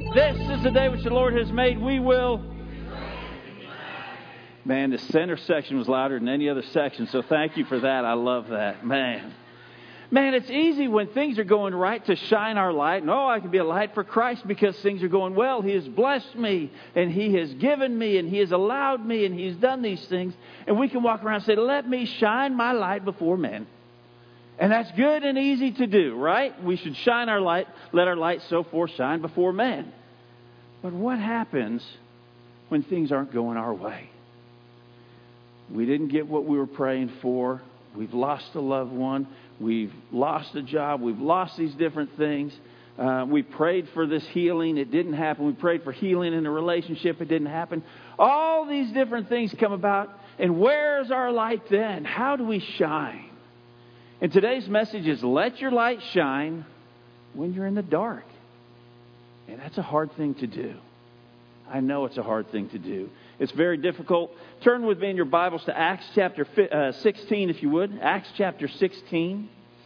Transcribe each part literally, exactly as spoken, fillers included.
This is the day which the Lord has made. We will. Man, the center section was louder than any other section, so thank you for that. I love that. Man. Man, it's easy when things are going right to shine our light. And, oh, I can be a light for Christ because things are going well. He has blessed me, and He has given me, and He has allowed me, and He's done these things. And we can walk around and say, let me shine my light before men. And that's good and easy to do, right? We should shine our light, let our light so forth shine before men. But what happens when things aren't going our way? We didn't get what we were praying for. We've lost a loved one. We've lost a job. We've lost these different things. Uh, we prayed for this healing. It didn't happen. We prayed for healing in a relationship. It didn't happen. All these different things come about. And where's our light then? How do we shine? And today's message is let your light shine when you're in the dark. And that's a hard thing to do. I know it's a hard thing to do. It's very difficult. Turn with me in your Bibles to Acts chapter sixteen, if you would. Acts chapter sixteen.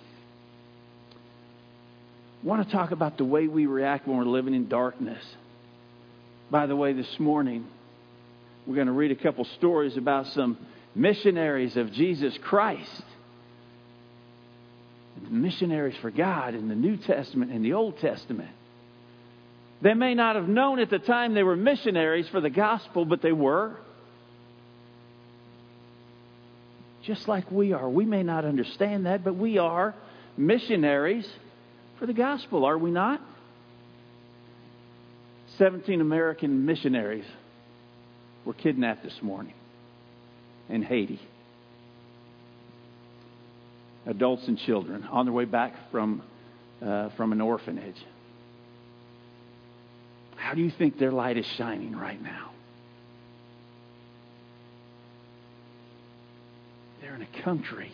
I want to talk about the way we react when we're living in darkness. By the way, this morning, we're going to read a couple stories about some missionaries of Jesus Christ. Missionaries for God in the New Testament and the Old Testament. They may not have known at the time they were missionaries for the gospel, but they were. Just like we are. We may not understand that, but we are missionaries for the gospel, are we not? seventeen American missionaries were kidnapped this morning in Haiti. Adults and children on their way back from uh, from an orphanage. How do you think their light is shining right now? They're in a country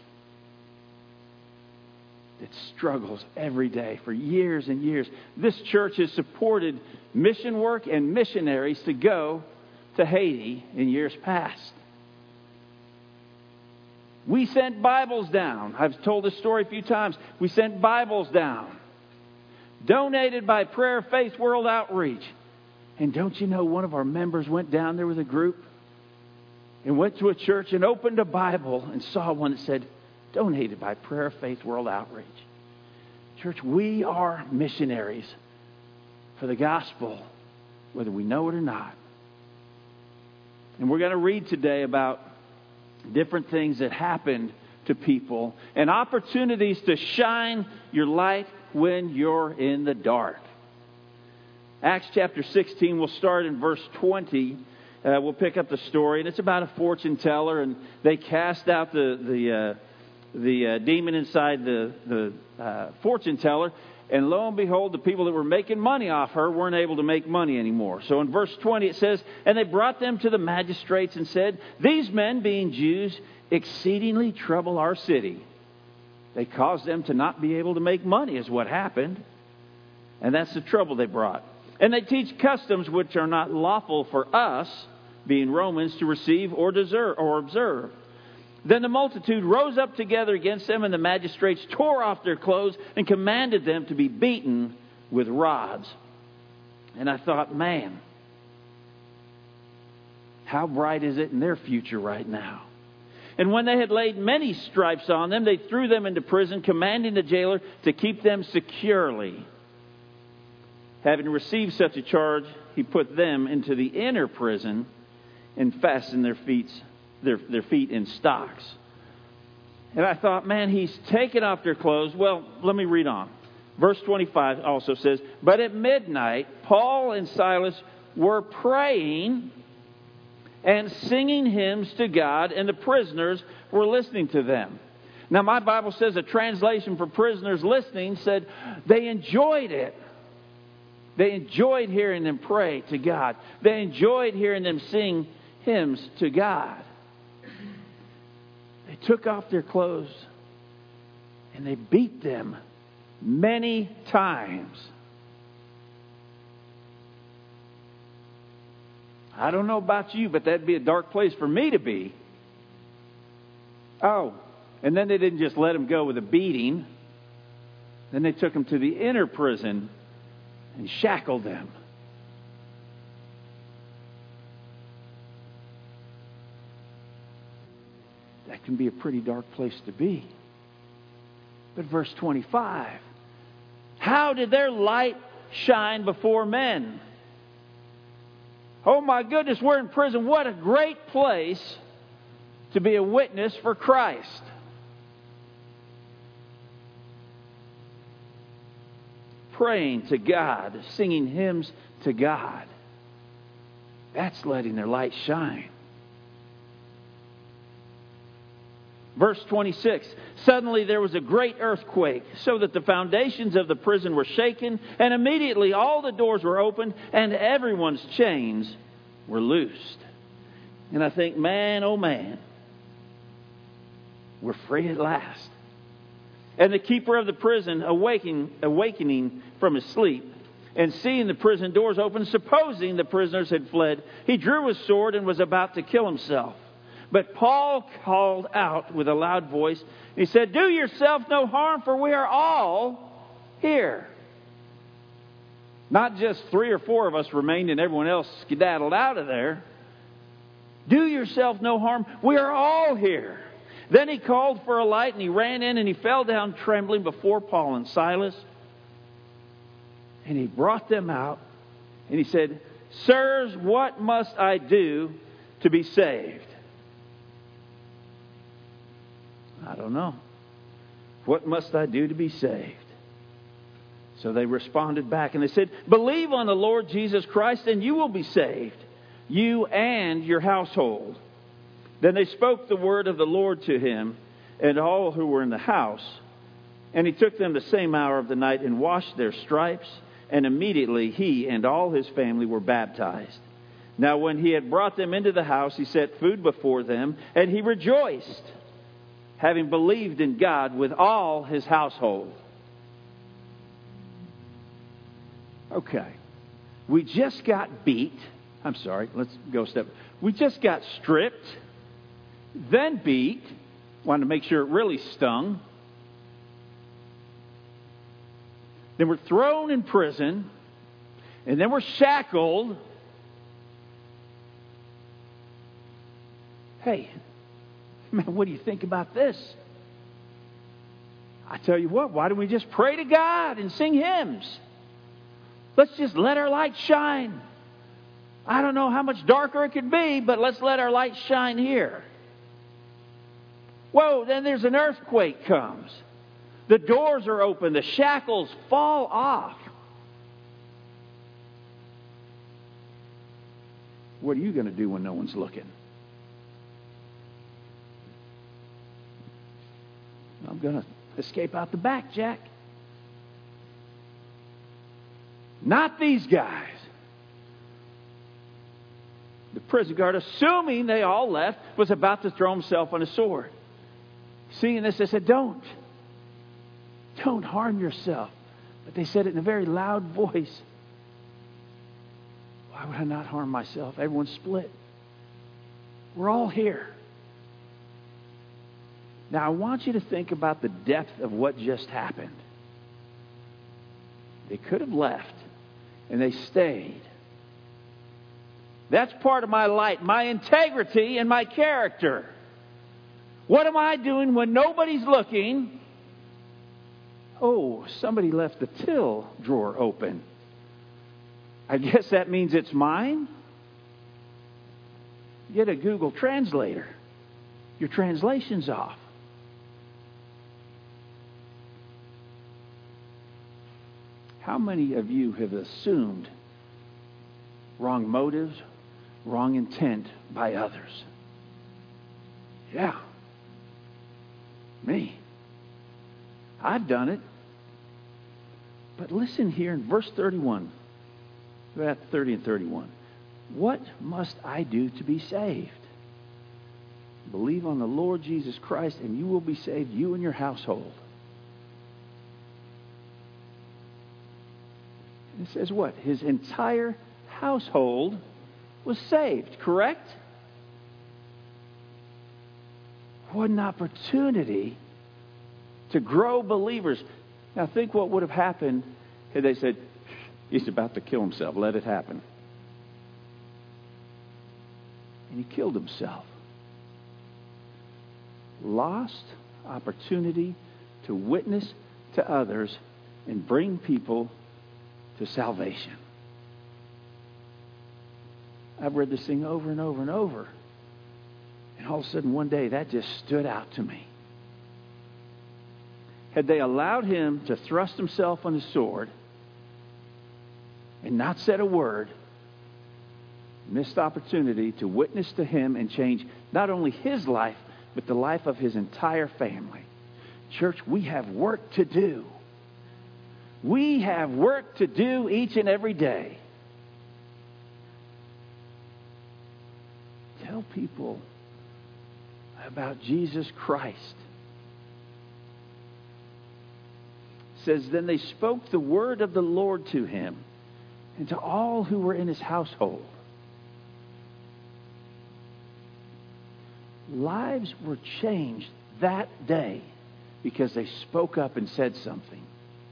that struggles every day for years and years. This church has supported mission work and missionaries to go to Haiti in years past. We sent Bibles down. I've told this story a few times. We sent Bibles down. Donated by Prayer Faith World Outreach. And don't you know, one of our members went down there with a group and went to a church and opened a Bible and saw one that said, donated by Prayer Faith World Outreach. Church, we are missionaries for the gospel, whether we know it or not. And we're going to read today about different things that happened to people and opportunities to shine your light when you're in the dark. Acts chapter sixteen, we'll start in verse twenty. Uh, we'll pick up the story, and it's about a fortune teller, and they cast out the the uh, the uh, demon inside the the uh, fortune teller, and lo and behold, the people that were making money off her weren't able to make money anymore. So in verse twenty it says, and they brought them to the magistrates and said, these men, being Jews, exceedingly trouble our city. They caused them to not be able to make money is what happened. And that's the trouble they brought. And they teach customs which are not lawful for us, being Romans, to receive or deserve or observe. Then the multitude rose up together against them, and the magistrates tore off their clothes and commanded them to be beaten with rods. And I thought, man, how bright is it in their future right now? And when they had laid many stripes on them, they threw them into prison, commanding the jailer to keep them securely. Having received such a charge, he put them into the inner prison and fastened their feet, their, their feet in stocks. And I thought, man, he's taken off their clothes. Well, let me read on. Verse twenty-five also says, but at midnight, Paul and Silas were praying and singing hymns to God, and the prisoners were listening to them. Now, my Bible says a translation for prisoners listening said they enjoyed it. They enjoyed hearing them pray to God. They enjoyed hearing them sing hymns to God. They took off their clothes and they beat them many times. I don't know about you, but that'd be a dark place for me to be. Oh, and then they didn't just let them go with a beating. Then they took them to the inner prison and shackled them. can be a pretty dark place to be. But verse twenty-five, how did their light shine before men? Oh my goodness, we're in prison. What a great place to be a witness for Christ. Praying to God, singing hymns to God. That's letting their light shine. Verse twenty-six, suddenly there was a great earthquake, so that the foundations of the prison were shaken, and immediately all the doors were opened, and everyone's chains were loosed. And I think, man, oh man, we're free at last. And the keeper of the prison, awaking, awakening from his sleep, and seeing the prison doors open, supposing the prisoners had fled, he drew his sword and was about to kill himself. But Paul called out with a loud voice. He said, do yourself no harm, for we are all here. Not just three or four of us remained and everyone else skedaddled out of there. Do yourself no harm. We are all here. Then he called for a light, and he ran in, and he fell down trembling before Paul and Silas. And he brought them out, and he said, sirs, what must I do to be saved? I don't know. What must I do to be saved? So they responded back, and they said, believe on the Lord Jesus Christ, and you will be saved, you and your household. Then they spoke the word of the Lord to him and all who were in the house. And he took them the same hour of the night and washed their stripes. And immediately he and all his family were baptized. Now when he had brought them into the house, he set food before them, and he rejoiced, having believed in God with all his household. Okay. We just got beat. I'm sorry, let's go a step. We just got stripped, then beat. Wanted to make sure it really stung. Then we're thrown in prison. And then we're shackled. Hey, man, what do you think about this? I tell you what, why don't we just pray to God and sing hymns? Let's just let our light shine. I don't know how much darker it could be, but let's let our light shine here. Whoa, then there's an earthquake comes. The doors are open. The shackles fall off. What are you going to do when no one's looking? I'm going to escape out the back, Jack. Not these guys. The prison guard, assuming they all left, was about to throw himself on a sword. Seeing this, they said, don't. Don't harm yourself. But they said it in a very loud voice. Why would I not harm myself? Everyone's split. We're all here. Now, I want you to think about the depth of what just happened. They could have left, and they stayed. That's part of my light, my integrity and my character. What am I doing when nobody's looking? Oh, somebody left the till drawer open. I guess that means it's mine. Get a Google Translator. Your translation's off. How many of you have assumed wrong motives, wrong intent by others? Yeah. Me. I've done it. But listen here in verse thirty-one. Go at thirty and thirty-one. What must I do to be saved? Believe on the Lord Jesus Christ, and you will be saved, you and your household. And it says what? His entire household was saved, correct? What an opportunity to grow believers. Now think what would have happened had they said, he's about to kill himself, let it happen. And he killed himself. lost opportunity to witness to others and bring people to salvation. I've read this thing over and over and over. And all of a sudden, one day, that just stood out to me. Had they allowed him to thrust himself on the sword and not said a word, missed opportunity to witness to him and change not only his life, but the life of his entire family. Church, we have work to do. We have work to do each and every day. Tell people about Jesus Christ. It says, then they spoke the word of the Lord to him and to all who were in his household. Lives were changed that day because they spoke up and said something.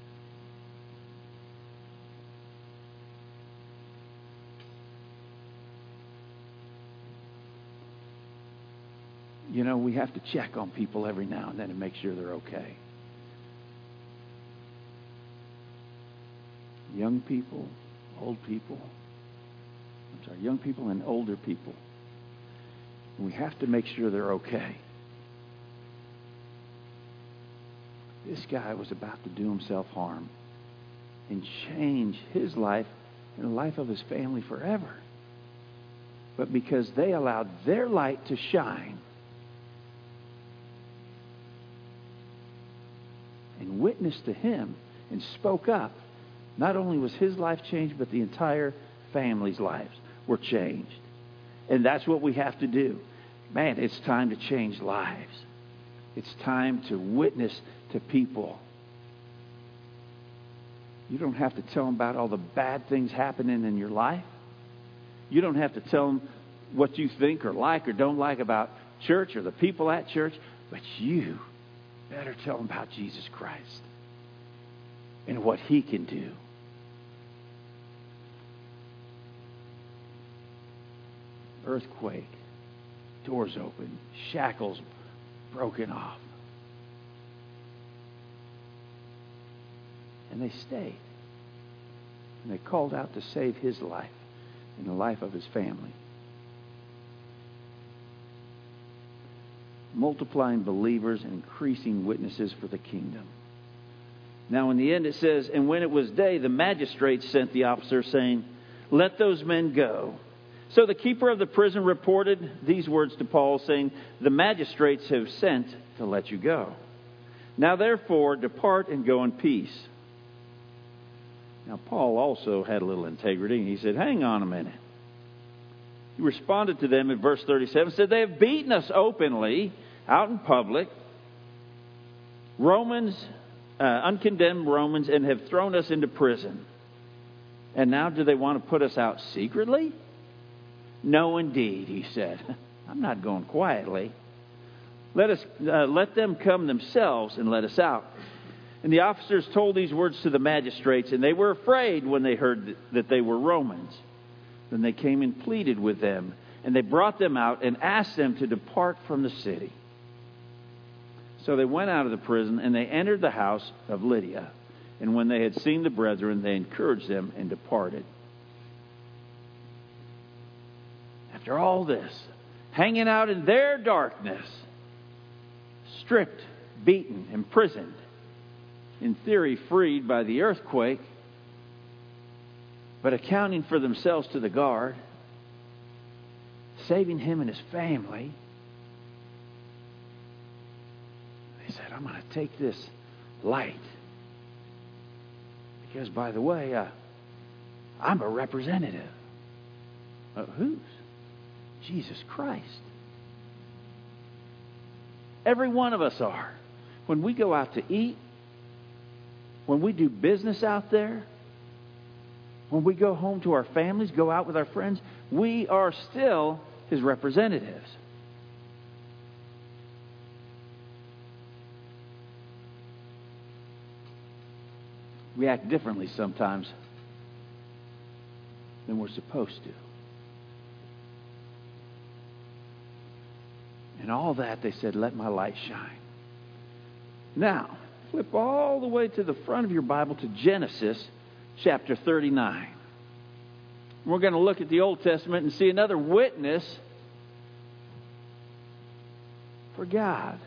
You know, we have to check on people every now and then and make sure they're okay. Young people, old people. I'm sorry, young people and older people. We have to make sure they're okay. This guy was about to do himself harm and change his life and the life of his family forever. But because they allowed their light to shine and witnessed to him and spoke up, not only was his life changed, but the entire family's lives were changed. And that's what we have to do. Man, it's time to change lives. It's time to witness to people. You don't have to tell them about all the bad things happening in your life. You don't have to tell them what you think or like or don't like about church or the people at church. But you better tell them about Jesus Christ and what he can do. Earthquake, doors open, shackles broken off. And they stayed. And they called out to save his life and the life of his family. Multiplying believers and increasing witnesses for the kingdom. Now in the end it says, and when it was day, the magistrates sent the officer saying, let those men go. So the keeper of the prison reported these words to Paul, saying, the magistrates have sent to let you go. Now therefore, depart and go in peace. Now Paul also had a little integrity, and he said, hang on a minute. He responded to them in verse thirty-seven, said, they have beaten us openly, out in public, Romans, uh, uncondemned Romans, and have thrown us into prison. And now do they want to put us out secretly? No, indeed, he said. I'm not going quietly. Let us uh, let them come themselves and let us out. And the officers told these words to the magistrates, and they were afraid when they heard that they were Romans. Then they came and pleaded with them, and they brought them out and asked them to depart from the city. So they went out of the prison, and they entered the house of Lydia. And when they had seen the brethren, they encouraged them and departed. After all this, hanging out in their darkness, stripped, beaten, imprisoned, in theory freed by the earthquake, but accounting for themselves to the guard, saving him and his family, they said, I'm going to take this light. Because, by the way, uh, I'm a representative. Of whose? Jesus Christ. Every one of us are. When we go out to eat, when we do business out there, when we go home to our families, go out with our friends, we are still his representatives. We act differently sometimes than we're supposed to. And all that, they said, let my light shine. Now, flip all the way to the front of your Bible to Genesis chapter thirty-nine. We're going to look at the Old Testament and see another witness for God.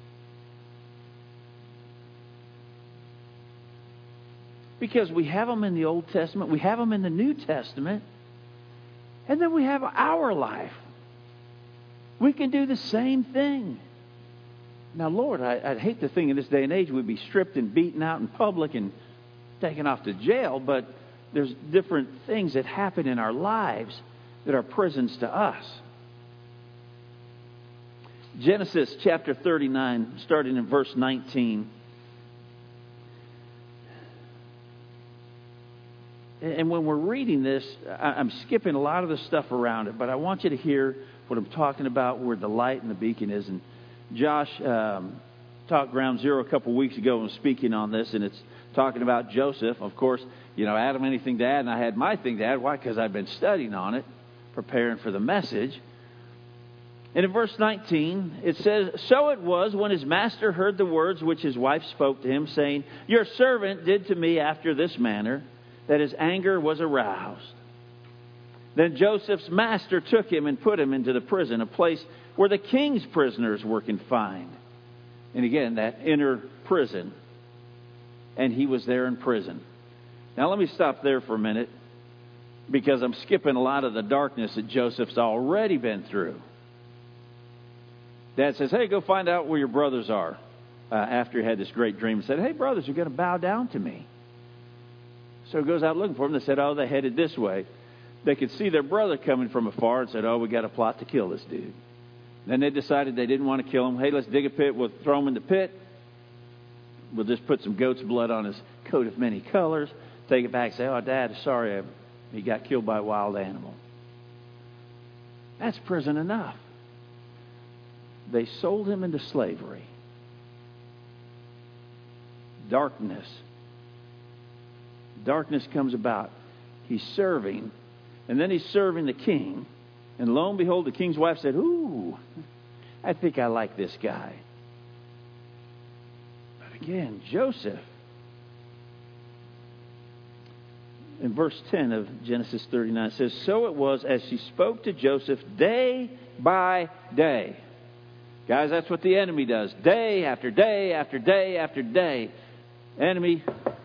Because we have them in the Old Testament, we have them in the New Testament, and then we have our life. We can do the same thing. Now, Lord, I, I'd hate to think in this day and age we'd be stripped and beaten out in public and taken off to jail, but there's different things that happen in our lives that are prisons to us. Genesis chapter thirty-nine, starting in verse nineteen. And when we're reading this, I'm skipping a lot of the stuff around it, but I want you to hear what I'm talking about, where the light and the beacon is. And Josh um, taught Ground Zero a couple weeks ago and was speaking on this, and it's talking about Joseph. Of course, you know, Adam, anything to add? And I had my thing to add. Why? Because I've been studying on it, preparing for the message. And in verse nineteen, it says, "So it was when his master heard the words which his wife spoke to him, saying, 'Your servant did to me after this manner,' that his anger was aroused. Then Joseph's master took him and put him into the prison, a place where the king's prisoners were confined." And again, that inner prison. And he was there in prison. Now let me stop there for a minute, because I'm skipping a lot of the darkness that Joseph's already been through. Dad says, "Hey, go find out where your brothers are." Uh, after he had this great dream, he said, "Hey, brothers, you're going to bow down to me." So he goes out looking for them. They said, "Oh, they headed this way." They could see their brother coming from afar and said, "Oh, we got a plot to kill this dude." Then they decided they didn't want to kill him. "Hey, let's dig a pit. We'll throw him in the pit. We'll just put some goat's blood on his coat of many colors. Take it back and say, 'Oh, Dad, sorry, he got killed by a wild animal.'" That's prison enough. They sold him into slavery. Darkness. Darkness comes about. He's serving, and then he's serving the king. And lo and behold, the king's wife said, "Ooh, I think I like this guy." But again, Joseph, in verse ten of Genesis thirty-nine, says, "So it was as she spoke to Joseph day by day." Guys, that's what the enemy does. Day after day after day after day. Enemy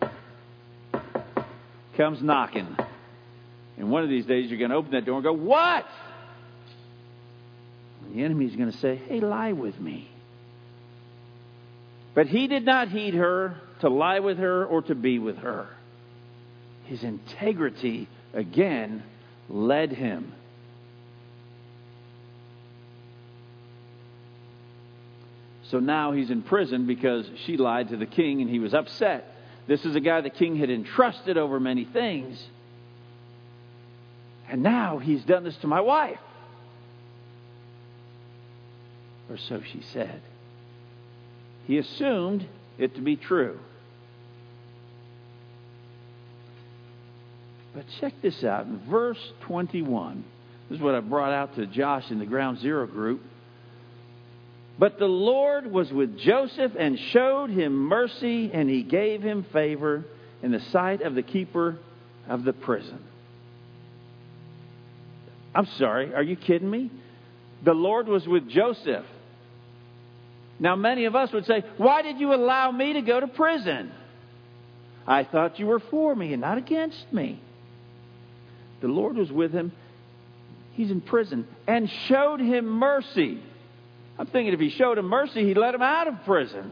comes knocking. And one of these days you're going to open that door and go, "What?" And the enemy's going to say, "Hey, lie with me." But he did not heed her, to lie with her or to be with her. His integrity, again, led him. So now he's in prison because she lied to the king and he was upset. This is a guy the king had entrusted over many things. And now he's done this to my wife. Or so she said. He assumed it to be true. But check this out. In verse twenty-one, this is what I brought out to Josh in the Ground Zero group. "But the Lord was with Joseph and showed him mercy, and he gave him favor in the sight of the keeper of the prison." I'm sorry, are you kidding me? The Lord was with Joseph. Now, many of us would say, "Why did you allow me to go to prison? I thought you were for me and not against me." The Lord was with him. He's in prison and showed him mercy. I'm thinking if he showed him mercy, he'd let him out of prison.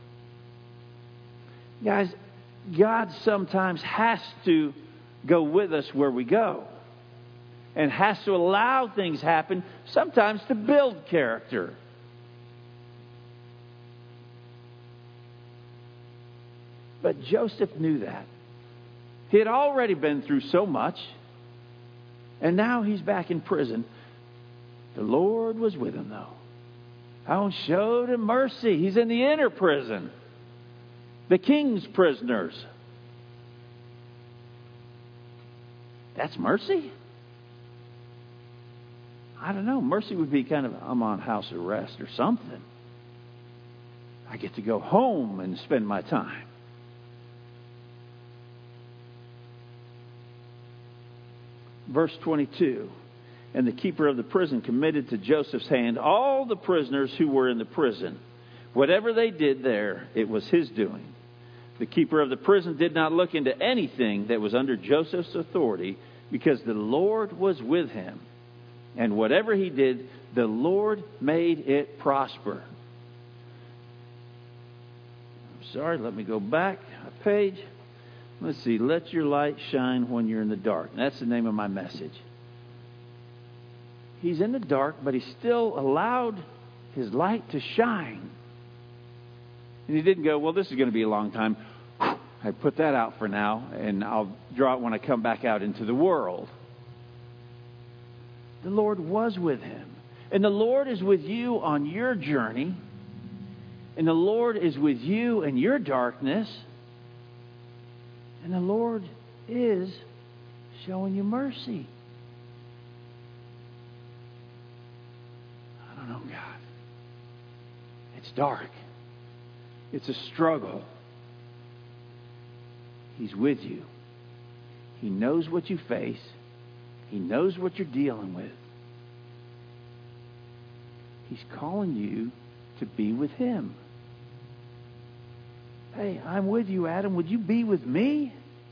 Guys, God sometimes has to go with us where we go. And has to allow things happen, sometimes to build character. But Joseph knew that. He had already been through so much. And now he's back in prison. The Lord was with him, though. I showed him mercy. He's in the inner prison. The king's prisoners. That's mercy? I don't know. Mercy would be kind of, I'm on house arrest or something. I get to go home and spend my time. Verse twenty-two. And the keeper of the prison committed to Joseph's hand all the prisoners who were in the prison. Whatever they did there, it was his doing. The keeper of the prison did not look into anything that was under Joseph's authority, because the Lord was with him. And whatever he did, the Lord made it prosper. I'm sorry, let me go back a page. Let's see. Let your light shine when you're in the dark. That's the name of my message. He's in the dark, but he still allowed his light to shine. And he didn't go, well, this is going to be a long time. I put that out for now, and I'll draw it when I come back out into the world. The Lord was with him. And the Lord is with you on your journey. And the Lord is with you in your darkness. And the Lord is showing you mercy. I don't know, God. It's dark. It's a struggle. He's with you. He knows what you face. He knows what you're dealing with. He's calling you to be with him. Hey, I'm with you, Adam. Would you be with me?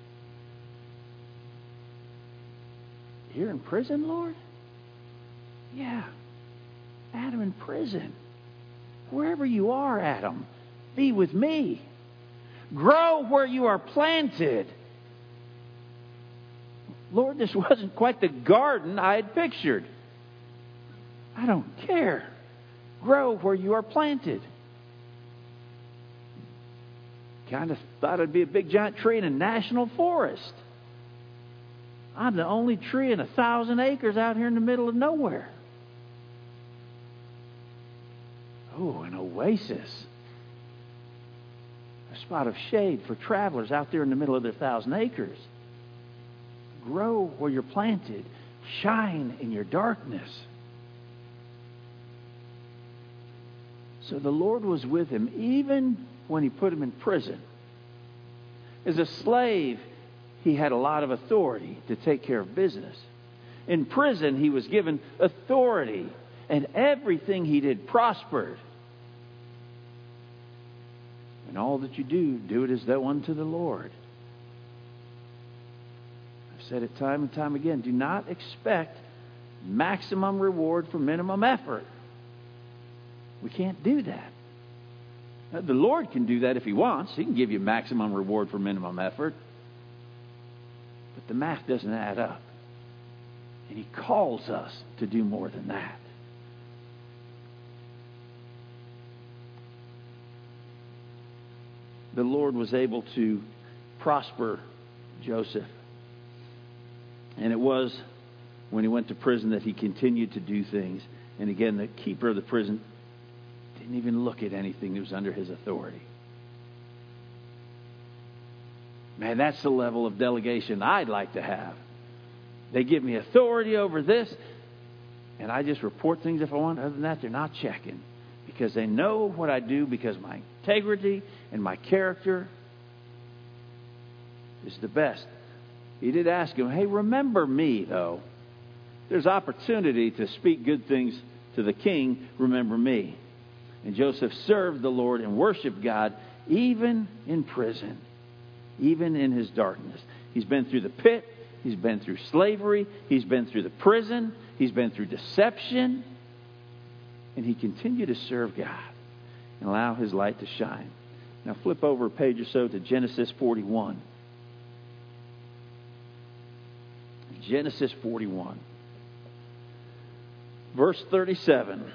You're in prison, Lord? Yeah. Adam in prison. Wherever you are, Adam, be with me. Grow where you are planted. Lord, this wasn't quite the garden I had pictured. I don't care. Grow where you are planted. Kind of thought it'd be a big giant tree in a national forest. I'm the only tree in a thousand acres out here in the middle of nowhere. Oh, an oasis. A spot of shade for travelers out there in the middle of their thousand acres. Grow where you're planted. Shine in your darkness. So the Lord was with him even when he put him in prison. As a slave, he had a lot of authority to take care of business. In prison, he was given authority, and everything he did prospered. And all that you do, do it as though unto the Lord. I've said it time and time again. Do not expect maximum reward for minimum effort. We can't do that. Now, the Lord can do that if he wants. He can give you maximum reward for minimum effort. But the math doesn't add up. And he calls us to do more than that. The Lord was able to prosper Joseph. And it was when he went to prison that he continued to do things. And again, the keeper of the prison didn't even look at anything that was under his authority. Man, that's the level of delegation I'd like to have. They give me authority over this, and I just report things if I want. Other than that, they're not checking. Because they know what I do, because my integrity and my character is the best. He did ask him, hey, remember me, though. There's opportunity to speak good things to the king. Remember me. And Joseph served the Lord and worshiped God even in prison, even in his darkness. He's been through the pit. He's been through slavery. He's been through the prison. He's been through deception. And he continued to serve God and allow his light to shine. Now flip over a page or so to Genesis forty-one. Genesis forty-one. Verse thirty-seven.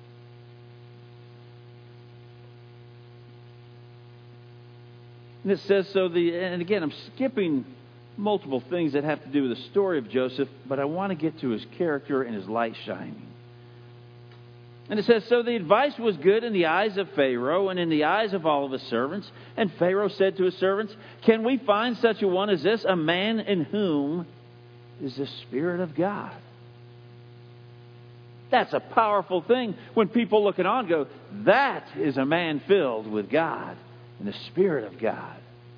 And it says, so the, and again, I'm skipping multiple things that have to do with the story of Joseph, but I want to get to his character and his light shining. And it says, so the advice was good in the eyes of Pharaoh and in the eyes of all of his servants. And Pharaoh said to his servants, can we find such a one as this, a man in whom is the Spirit of God? That's a powerful thing when people looking on go, that is a man filled with God and the Spirit of God.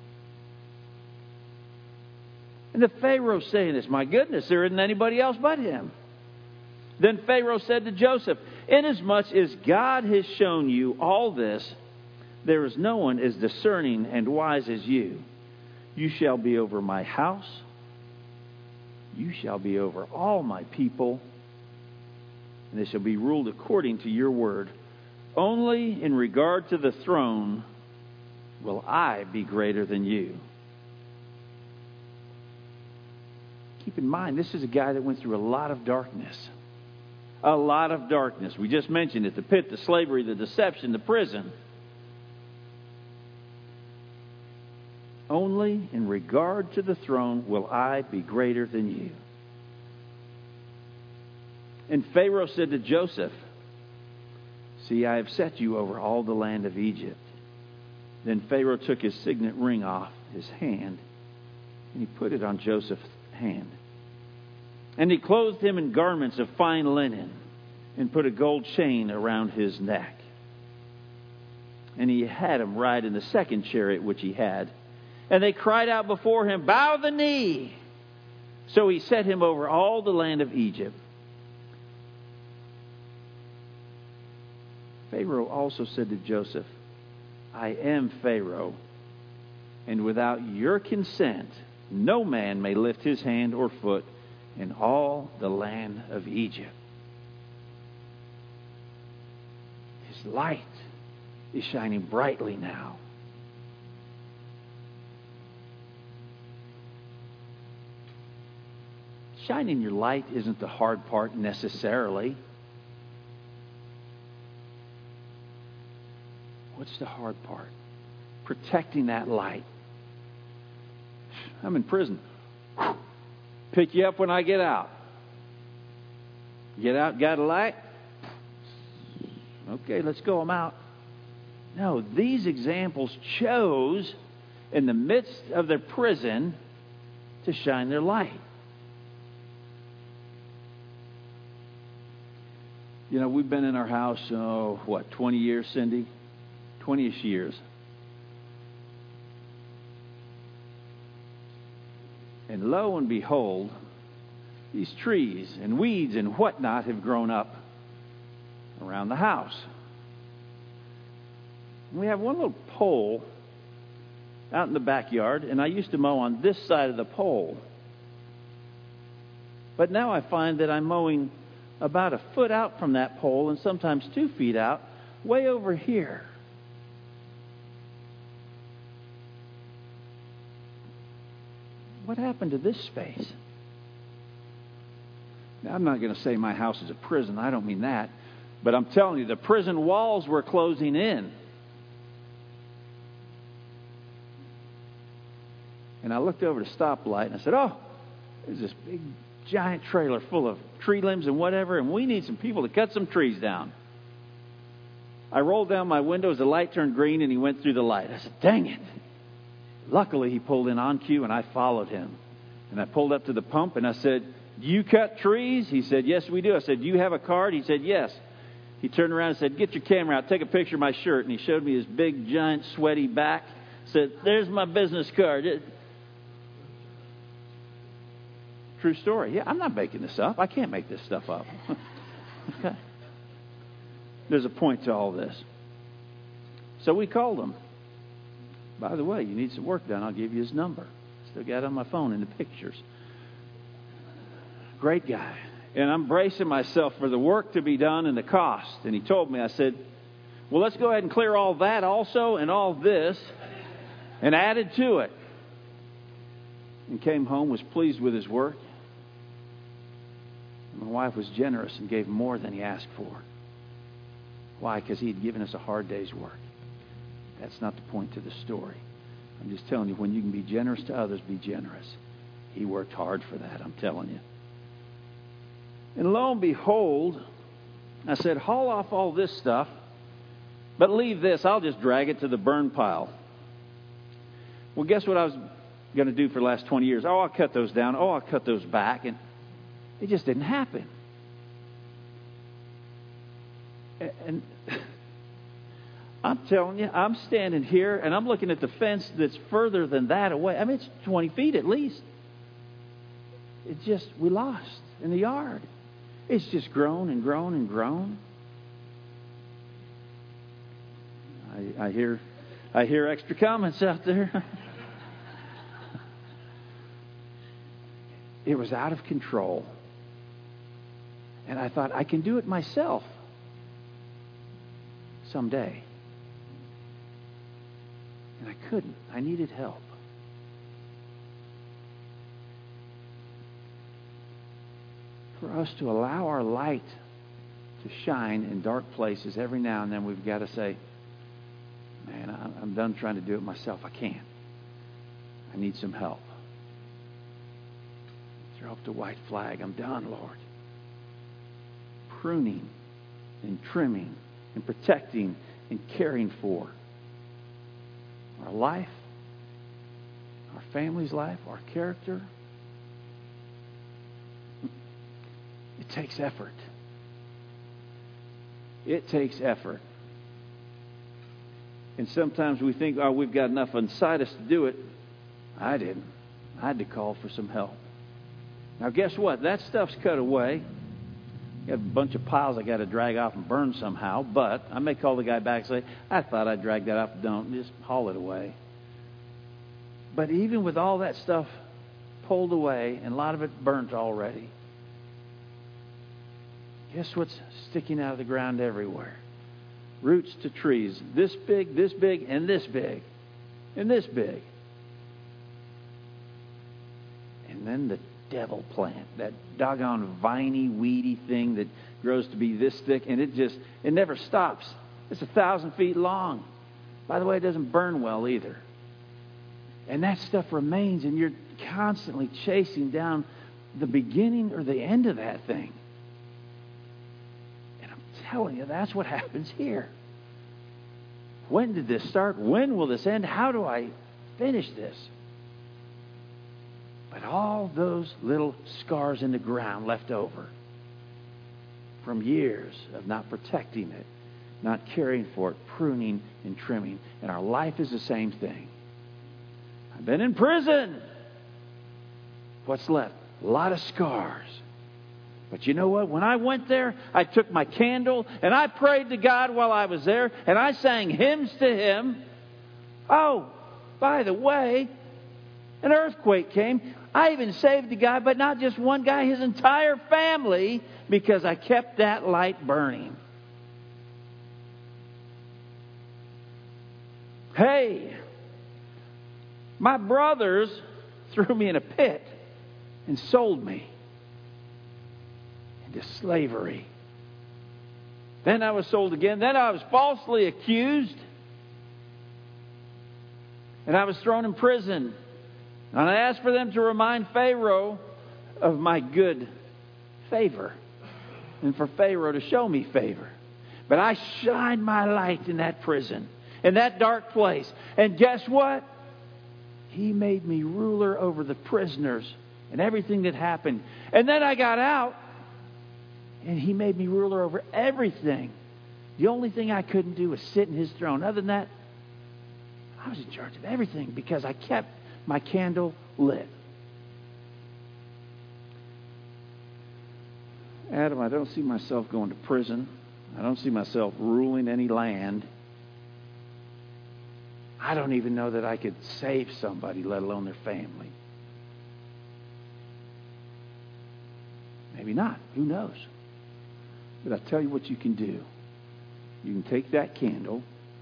And the Pharaoh's saying this, my goodness, there isn't anybody else but him. Then Pharaoh said to Joseph, inasmuch as God has shown you all this, there is no one as discerning and wise as you. You shall be over my house. You shall be over all my people. And they shall be ruled according to your word. Only in regard to the throne will I be greater than you. Keep in mind, this is a guy that went through a lot of darkness. A lot of darkness. We just mentioned it. The pit, the slavery, the deception, the prison. Only in regard to the throne will I be greater than you. And Pharaoh said to Joseph, see, I have set you over all the land of Egypt. Then Pharaoh took his signet ring off his hand, and he put it on Joseph's hand. And he clothed him in garments of fine linen, and put a gold chain around his neck. And he had him ride in the second chariot which he had. And they cried out before him, bow the knee. So he set him over all the land of Egypt. Pharaoh also said to Joseph, I am Pharaoh, and without your consent, no man may lift his hand or foot in all the land of Egypt. His light is shining brightly now. Shining your light isn't the hard part necessarily. What's the hard part? Protecting that light. I'm in prison. Pick you up when I get out. Get out, got a light? Okay, let's go, I'm out. No, these examples chose, in the midst of their prison, to shine their light. You know, we've been in our house, oh, what, twenty years, Cindy? twenty-ish years. And lo and behold, these trees and weeds and whatnot have grown up around the house. We have one little pole out in the backyard, and I used to mow on this side of the pole. But now I find that I'm mowing about a foot out from that pole, and sometimes two feet out, way over here. What happened to this space? Now, I'm not going to say my house is a prison. I don't mean that. But I'm telling you, the prison walls were closing in. And I looked over the stoplight and I said, oh, there's this big giant trailer full of tree limbs and whatever, and we need some people to cut some trees down. I rolled down my window as the light turned green, and he went through the light. I said, dang it. Luckily, he pulled in on cue, and I followed him. And I pulled up to the pump, and I said, do you cut trees? He said, yes, we do. I said, do you have a card? He said, yes. He turned around and said, get your camera out. Take a picture of my shirt. And he showed me his big, giant, sweaty back. Said, there's my business card. It, True story. Yeah, I'm not making this up. I can't make this stuff up. Okay. There's a point to all this. So we called him. By the way, you need some work done. I'll give you his number. Still got it on my phone in the pictures. Great guy. And I'm bracing myself for the work to be done and the cost. And he told me, I said, well, let's go ahead and clear all that also and all this and added to it. And came home, was pleased with his work. My wife was generous and gave more than he asked for. Why? Because he had given us a hard day's work. That's not the point to the story. I'm just telling you, when you can be generous to others, be generous. He worked hard for that, I'm telling you. And lo and behold, I said, haul off all this stuff, but leave this. I'll just drag it to the burn pile. Well, guess what I was going to do for the last twenty years? Oh, I'll cut those down. Oh, I'll cut those back. And it just didn't happen. And I'm telling you, I'm standing here and I'm looking at the fence that's further than that away. I mean, it's twenty feet at least. It just, we lost in the yard. It's just grown and grown and grown. I, I hear, I hear extra comments out there. It was out of control. And I thought, I can do it myself someday. And I couldn't. I needed help. For us to allow our light to shine in dark places, every now and then we've got to say, man, I'm done trying to do it myself. I can't. I need some help. Throw up the white flag. I'm done, Lord. Pruning and trimming and protecting and caring for our life, our family's life, our character. It takes effort. It takes effort. And sometimes we think, oh, we've got enough inside us to do it. I didn't. I had to call for some help. Now, guess what? That stuff's cut away. I got a bunch of piles I got to drag off and burn somehow. But I may call the guy back and say, I thought I'd drag that off. Don't. Just haul it away. But even with all that stuff pulled away, and a lot of it burnt already, guess what's sticking out of the ground everywhere? Roots to trees. This big, this big, and this big. And this big. And then the devil plant. That doggone viney, weedy thing that grows to be this thick. And it just, it never stops. It's a thousand feet long. By the way, it doesn't burn well either. And that stuff remains, and you're constantly chasing down the beginning or the end of that thing. Telling you, that's what happens here. When did this start? When will this end? How do I finish this? But all those little scars in the ground left over from years of not protecting it, not caring for it, pruning and trimming. And our life is the same thing. I've been in prison. What's left? A lot of scars. But you know what? When I went there, I took my candle and I prayed to God while I was there, and I sang hymns to Him. Oh, by the way, an earthquake came. I even saved the guy, but not just one guy, his entire family, because I kept that light burning. Hey, my brothers threw me in a pit and sold me into slavery. Then I was sold again. Then I was falsely accused. And I was thrown in prison. And I asked for them to remind Pharaoh of my good favor. And for Pharaoh to show me favor. But I shined my light in that prison, in that dark place. And guess what? He made me ruler over the prisoners and everything that happened. And then I got out. And He made me ruler over everything. The only thing I couldn't do was sit in His throne. Other than that, I was in charge of everything because I kept my candle lit. Adam, I don't see myself going to prison. I don't see myself ruling any land. I don't even know that I could save somebody, let alone their family. Maybe not. Who knows? But I'll tell you what you can do. You can take that candle,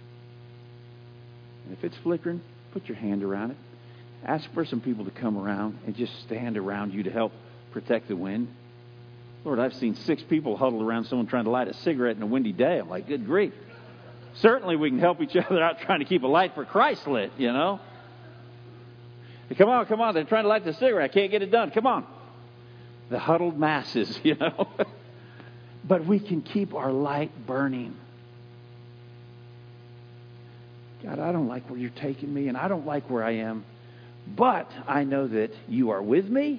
and if it's flickering, put your hand around it. Ask for some people to come around and just stand around you to help protect the wind. Lord, I've seen six people huddled around someone trying to light a cigarette in a windy day. I'm like, good grief. Certainly we can help each other out trying to keep a light for Christ lit, you know. Hey, come on, come on. They're trying to light the cigarette. I can't get it done. Come on. The huddled masses, you know. But we can keep our light burning. God, I don't like where you're taking me, and I don't like where I am. But I know that you are with me,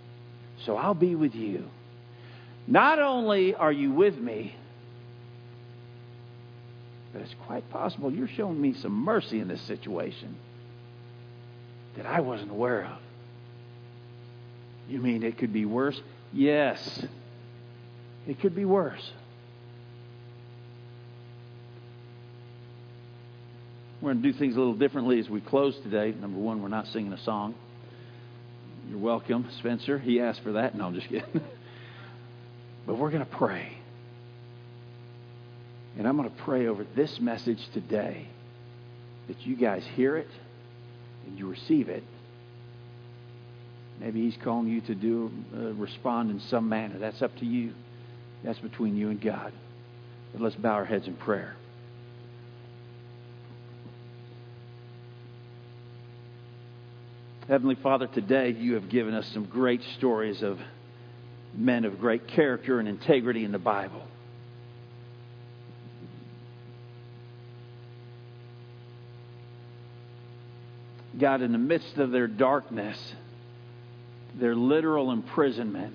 so I'll be with you. Not only are you with me, But it's quite possible you're showing me some mercy in this situation that I wasn't aware of. You mean it could be worse? Yes. It could be worse. We're going to do things a little differently as we close today. Number one, we're not singing a song. You're welcome, Spencer. He asked for that. No, I'm just kidding. But we're going to pray. And I'm going to pray over this message today that you guys hear it and you receive it. Maybe He's calling you to do uh, respond in some manner. That's up to you. That's between you and God. But let's bow our heads in prayer. Heavenly Father, today you have given us some great stories of men of great character and integrity in the Bible. God, in the midst of their darkness, their literal imprisonment,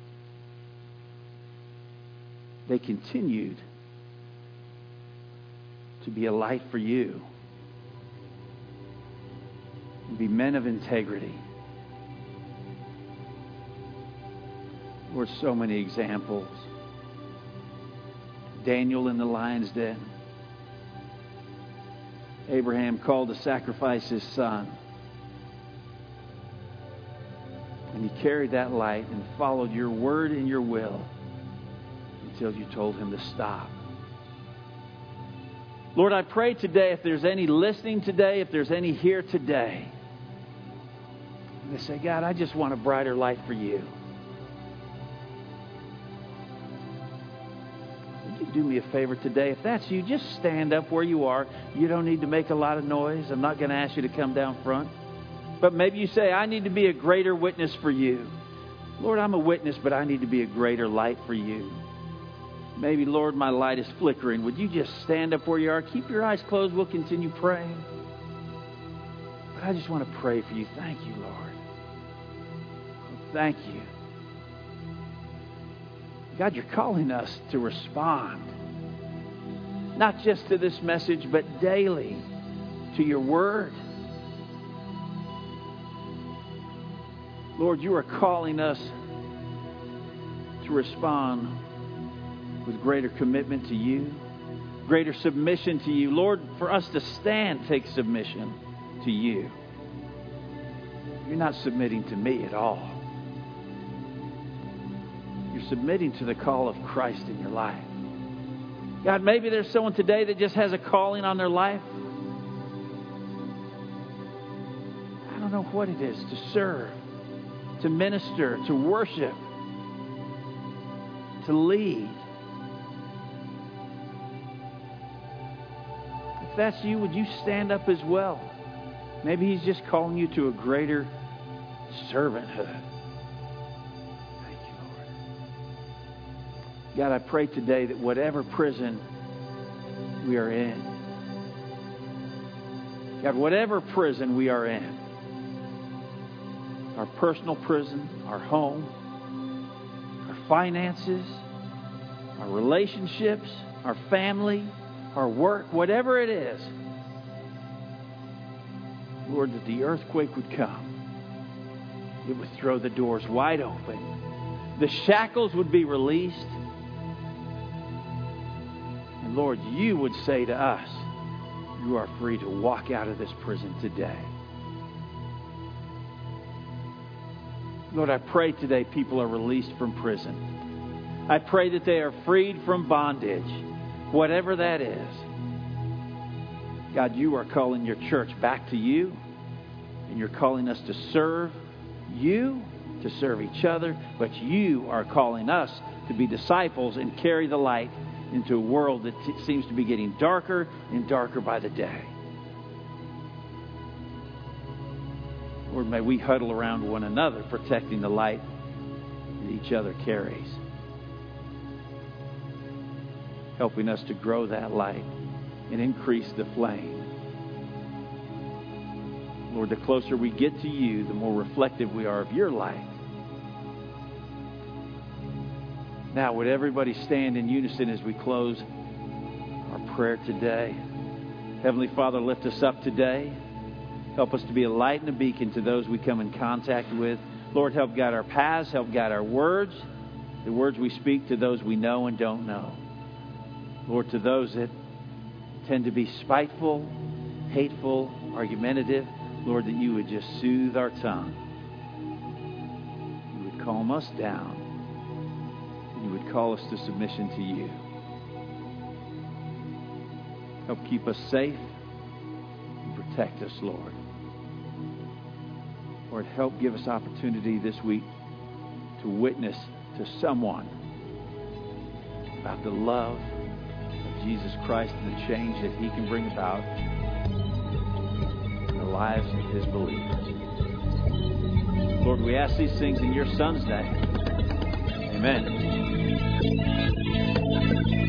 they continued to be a light for you. And be men of integrity. Lord, so many examples. Daniel in the lion's den. Abraham called to sacrifice his son. And he carried that light and followed your word and your will until you told him to stop. Lord, I pray today, if there's any listening today, if there's any here today, and they say, God, I just want a brighter light for you. Would you do me a favor today? If that's you, just stand up where you are. You don't need to make a lot of noise. I'm not going to ask you to come down front. But maybe you say, I need to be a greater witness for you. Lord, I'm a witness, but I need to be a greater light for you. Maybe, Lord, my light is flickering. Would you just stand up where you are? Keep your eyes closed. We'll continue praying. But I just want to pray for you. Thank you, Lord. Thank you. God, you're calling us to respond. Not just to this message, but daily to your word. Lord, you are calling us to respond with greater commitment to you, greater submission to you. Lord, for us to stand takes submission to you. You're not submitting to me at all. You're submitting to the call of Christ in your life. God, maybe there's someone today that just has a calling on their life. I don't know what it is, to serve, to minister, to worship, to lead. If that's you, would you stand up as well? Maybe He's just calling you to a greater servanthood. Thank you, Lord. God, I pray today that whatever prison we are in, God, whatever prison we are in, our personal prison, our home, our finances, our relationships, our family, our work, whatever it is, Lord, that the earthquake would come. It would throw the doors wide open. The shackles would be released. And Lord, you would say to us, you are free to walk out of this prison today. Lord, I pray today people are released from prison. I pray that they are freed from bondage, whatever that is. God, you are calling your church back to you, and you're calling us to serve you, to serve each other, but you are calling us to be disciples and carry the light into a world that t- seems to be getting darker and darker by the day. Lord, may we huddle around one another, protecting the light that each other carries, helping us to grow that light and increase the flame. Lord, the closer we get to you, the more reflective we are of your light. Now, would everybody stand in unison as we close our prayer today. Heavenly Father, lift us up today. Help us to be a light and a beacon to those we come in contact with. Lord, help guide our paths, help guide our words, the words we speak to those we know and don't know. Lord, to those that tend to be spiteful, hateful, argumentative, Lord, that you would just soothe our tongue. You would calm us down. You would call us to submission to you. Help keep us safe and protect us, Lord. Lord, help give us opportunity this week to witness to someone about the love of Jesus Christ and the change that he can bring about in the lives of his believers. Lord, we ask these things in your Son's name. Amen.